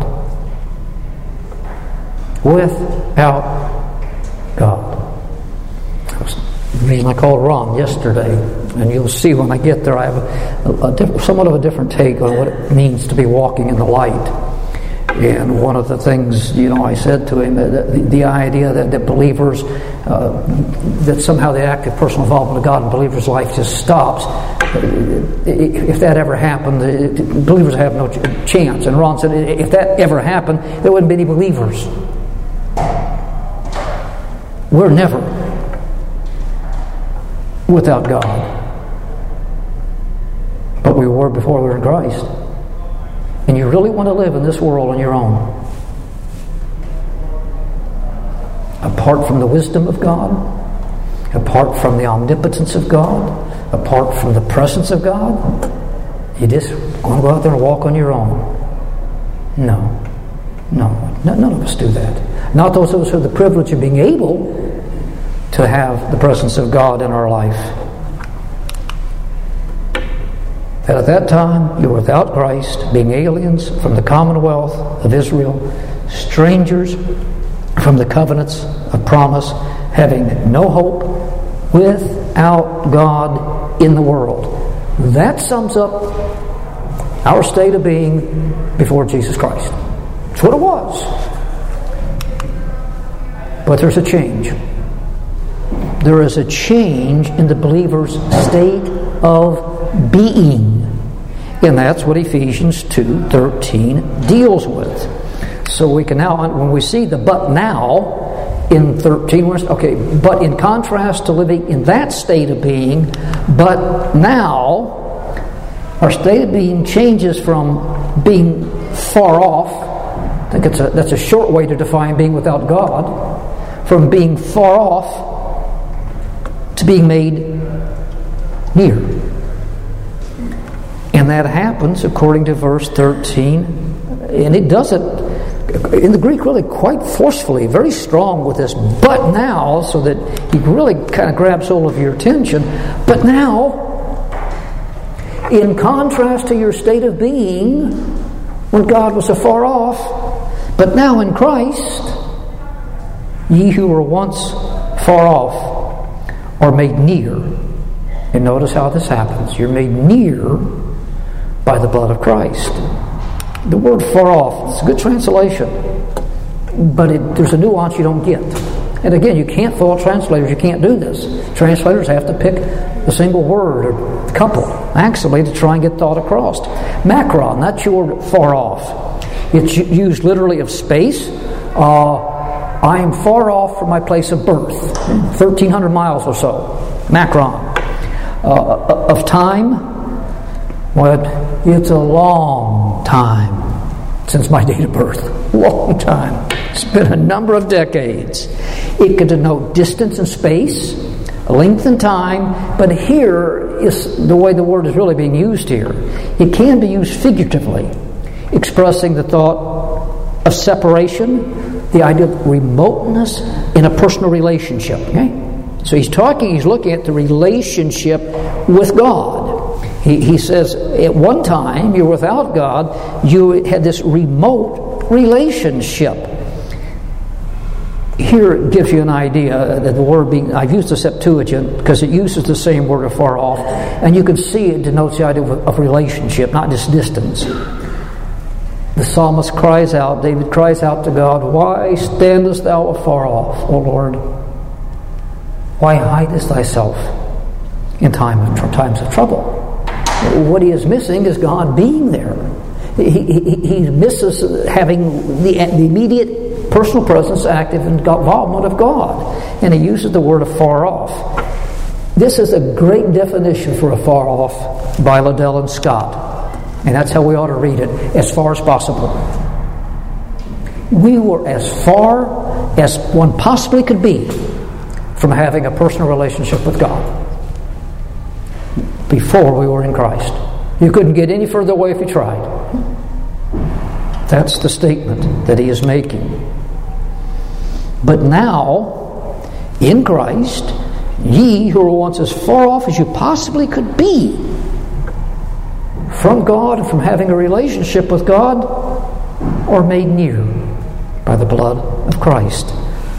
Speaker 1: Without God. That was the reason I called Ron yesterday, and you'll see when I get there I have a, a, a diff- somewhat of a different take on what it means to be walking in the light. And one of the things, you know, I said to him, that the, the idea that, that believers, uh, that somehow the active personal involvement of God in believers' life just stops. If that ever happened, it, believers have no ch- chance. And Ron said, if that ever happened, there wouldn't be any believers. We're never without God. But we were before we were in Christ. And you really want to live in this world on your own, apart from the wisdom of God, apart from the omnipotence of God, apart from the presence of God, you just want to go out there and walk on your own. No. No. None of us do that. Not those of us who have the privilege of being able to have the presence of God in our life. That at that time you were without Christ, being aliens from the commonwealth of Israel, strangers from the covenants of promise, having no hope, without God in the world. That sums up our state of being before Jesus Christ. That's what it was. But there's a change. There is a change in the believer's state of being. And that's what Ephesians two thirteen deals with. So we can now, when we see the but now in thirteen, okay, but in contrast to living in that state of being, but now our state of being changes from being far off. I think it's a, that's a short way to define being without God. From being far off to being made near. And that happens according to verse thirteen. And it does it in the Greek really quite forcefully, very strong with this but now, so that he really kind of grabs hold of your attention. But now, in contrast to your state of being when God was afar off, but now in Christ, ye who were once far off are made near. And notice how this happens. You're made near by the blood of Christ. The word far off, it's a good translation, but it, there's a nuance you don't get. And again, you can't fault translators. You can't do this. Translators have to pick a single word or a couple, actually, to try and get thought across. Macron, that's your far off. It's used literally of space. Uh, I am far off from my place of birth, thirteen hundred miles or so. Macron. Uh, of time, what? It's a long time since my date of birth. Long time. It's been a number of decades. It could denote distance and space, length and time, but here is the way the word is really being used here. It can be used figuratively, expressing the thought of separation, the idea of remoteness in a personal relationship. Okay? So he's talking, he's looking at the relationship with God. He, he says, at one time, you were without God, you had this remote relationship. Here it gives you an idea that the word being, I've used the Septuagint because it uses the same word afar off, and you can see it denotes the idea of, of relationship, not just distance. The psalmist cries out, David cries out to God, why standest thou afar off, O Lord? Why hidest thyself in time of, times of trouble? What he is missing is God being there. He, he, he misses having the, the immediate personal presence, active involvement of God. And he uses the word afar off. This is a great definition for afar off by Liddell and Scott. And that's how we ought to read it, as far as possible. We were as far as one possibly could be from having a personal relationship with God before we were in Christ. You couldn't get any further away if you tried. That's the statement that he is making. But now, in Christ, Ye who were once as far off as you possibly could be from God and from having a relationship with God, are made near by the blood of Christ.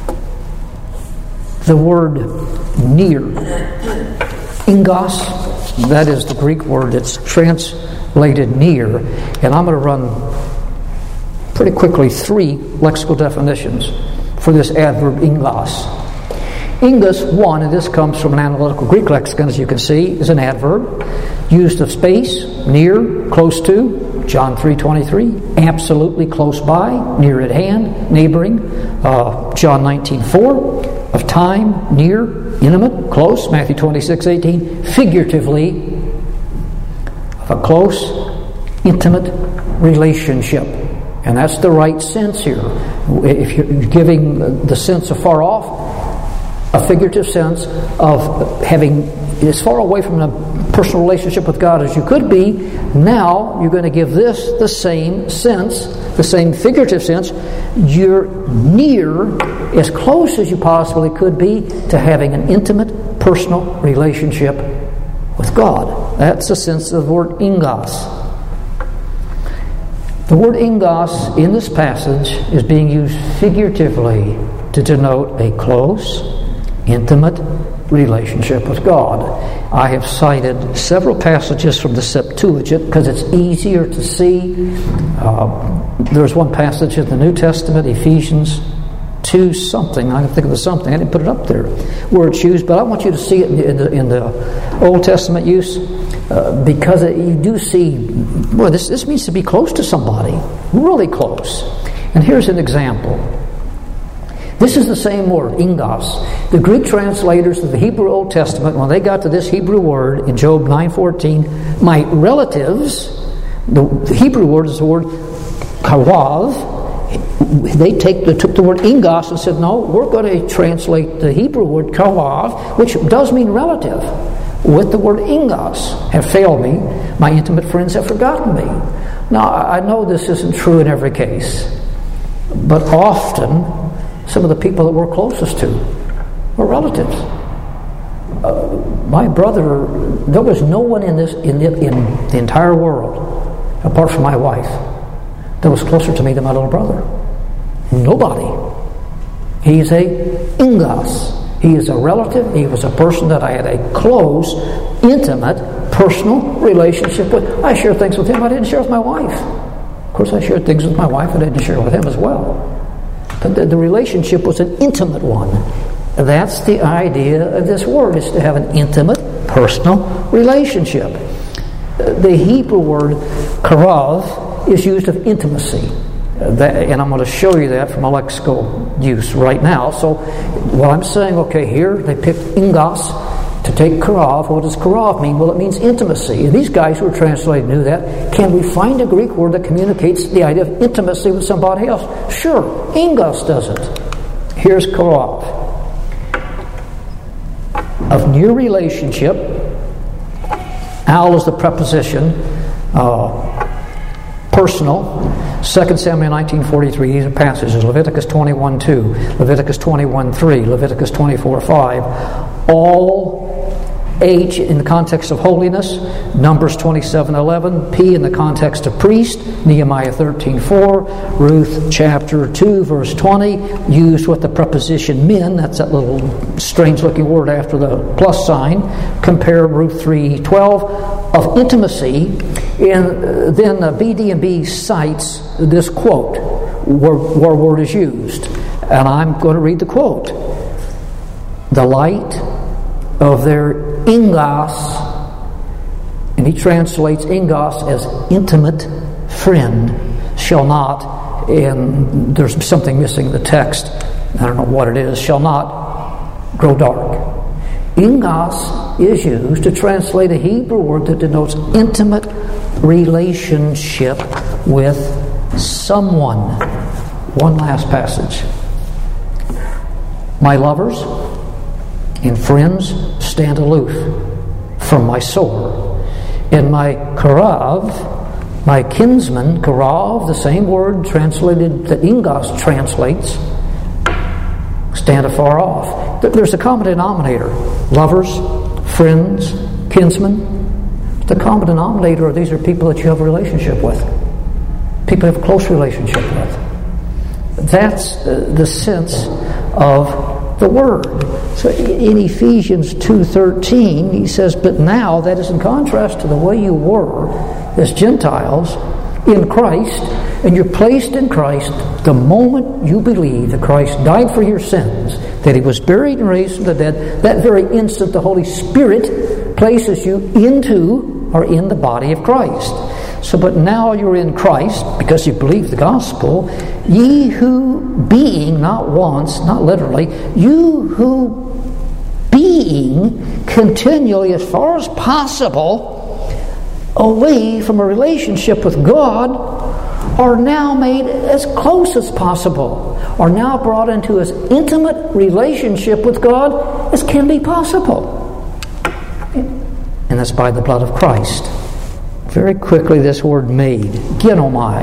Speaker 1: The word near, ingos, that is the Greek word that's translated near. And I'm going to run pretty quickly three lexical definitions for this adverb ingos. Ingos, one, and this comes from an analytical Greek lexicon, as you can see, is an adverb used of space, near, close to, John three twenty-three, absolutely close by, near at hand, neighboring, uh, John nineteen four, of time, near, intimate, close, Matthew twenty-six eighteen, figuratively, of a close, intimate relationship. And that's the right sense here. If you're giving the sense of far off, a figurative sense of having as far away from a personal relationship with God as you could be, now you're going to give this the same sense, the same figurative sense. You're near, as close as you possibly could be, to having an intimate, personal relationship with God. That's the sense of the word ingos. The word ingos in this passage is being used figuratively to denote a close, intimate relationship with God. I have cited several passages from the Septuagint because it's easier to see. Uh, there's one passage in the New Testament, Ephesians two something, I can think of the something, I didn't put it up there, where it's used, but I want you to see it in the, in the Old Testament use, uh, because it, you do see, boy, this, this means to be close to somebody, really close. And here's an example. This is the same word, ingos. The Greek translators of the Hebrew Old Testament, when they got to this Hebrew word in Job nine fourteen, my relatives, the, the Hebrew word is the word karav. They take they took the word ingos and said, no, we're going to translate the Hebrew word karav, which does mean relative, with the word ingos. Have failed me. My intimate friends have forgotten me. Now, I know this isn't true in every case, but often some of the people that we're closest to were relatives. Uh, my brother, there was no one in this in the, in the entire world, apart from my wife, that was closer to me than my little brother. Nobody. He's a ingos. He is a relative. He was a person that I had a close, intimate, personal relationship with. I shared things with him I didn't share with my wife. Of course, I shared things with my wife I didn't share with him as well. But the, the relationship was an intimate one. That's the idea of this word, is to have an intimate, personal relationship. The Hebrew word karav is used of intimacy. That, and I'm going to show you that from a lexical use right now. So what I'm saying, okay, here they picked ingos to take karav. What does karav mean? Well, it means intimacy. And these guys who are translating knew that. Can we find a Greek word that communicates the idea of intimacy with somebody else? Sure, ingos does it. Here's karav. Of near relationship, al is the preposition, uh, personal. Second Samuel nineteen forty-three, these are passages. Leviticus twenty-one two, Leviticus twenty-one three, Leviticus twenty-four five. All H in the context of holiness, Numbers twenty-seven eleven, P in the context of priest, Nehemiah thirteen four, Ruth chapter two verse twenty, used with the preposition min, that's that little strange looking word after the plus sign. Compare Ruth three twelve, of intimacy. And then uh, B D and B cites this quote where, where word is used. And I'm going to read the quote. The light of their ingos, and he translates ingos as intimate friend, shall not, and there's something missing in the text, I don't know what it is, shall not grow dark. Ingos is used to translate a Hebrew word that denotes intimate relationship with someone. One last passage. My lovers and friends stand aloof from my sore, and my karav, my kinsman, karav, the same word translated that ingos translates, stand afar off. There's a common denominator. Lovers, friends, kinsmen. The common denominator of these are people that you have a relationship with. People you have a close relationship with. That's uh, the sense of the Word. So in Ephesians two thirteen, he says, but now, that is in contrast to the way you were as Gentiles in Christ, and you're placed in Christ the moment you believe that Christ died for your sins, that He was buried and raised from the dead. That very instant the Holy Spirit places you into or in the body of Christ. So, but now you're in Christ because you believe the gospel. Ye who being, not once, not literally, you who being continually as far as possible away from a relationship with God, are now made as close as possible, are now brought into as intimate relationship with God as can be possible. And that's by the blood of Christ. Very quickly, this word made, ginomai.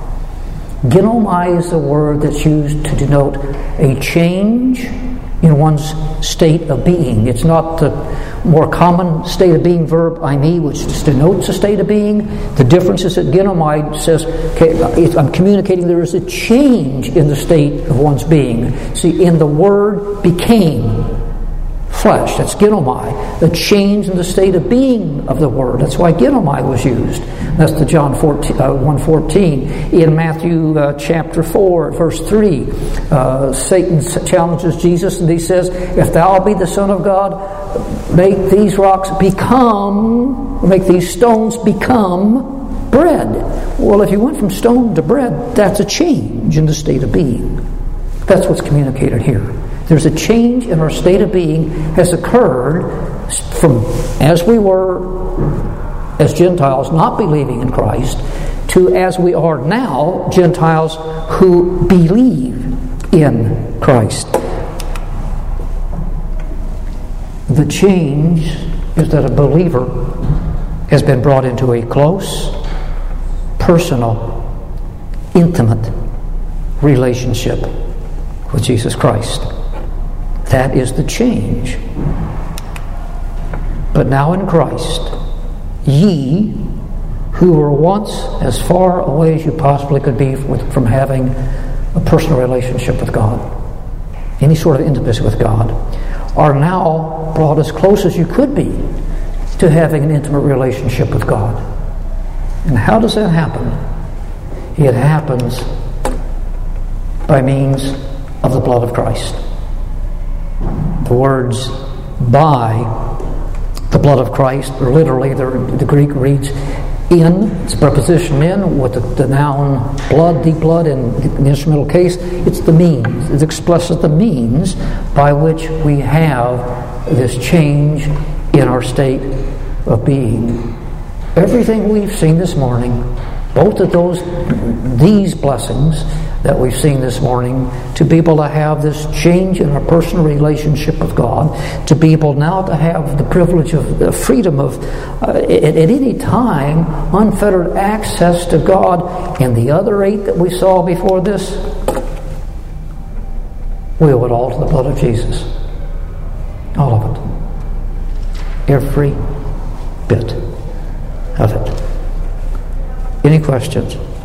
Speaker 1: Ginomai is the word that's used to denote a change in one's state of being. It's not the more common state of being verb eimi, which just denotes a state of being. The difference is that ginomai says, okay, I'm communicating there is a change in the state of one's being. See, in the word became flesh. That's ginomai. The change in the state of being of the Word. That's why ginomai was used. That's the John one fourteen. In Matthew uh, chapter four, verse three, uh, Satan challenges Jesus and he says, if thou be the Son of God, make these rocks become, make these stones become bread. Well, if you went from stone to bread, that's a change in the state of being. That's what's communicated here. There's a change in our state of being has occurred from as we were as Gentiles not believing in Christ to as we are now Gentiles who believe in Christ. The change is that a believer has been brought into a close, personal, intimate relationship with Jesus Christ. That is the change. But now in Christ, ye who were once as far away as you possibly could be from having a personal relationship with God, any sort of intimacy with God, are now brought as close as you could be to having an intimate relationship with God. And how does that happen? It happens by means of the blood of Christ. The words by the blood of Christ, or literally the, the Greek reads in, it's a preposition in with the, the noun blood, the blood, in, in the instrumental case, it's the means. It expresses the means by which we have this change in our state of being. Everything we've seen this morning, both of those, these blessings that we've seen this morning, to be able to have this change in our personal relationship with God, to be able now to have the privilege of the freedom of, uh, at, at any time, unfettered access to God, and the other eight that we saw before this, we owe it all to the blood of Jesus. All of it. Every bit of it. Any questions?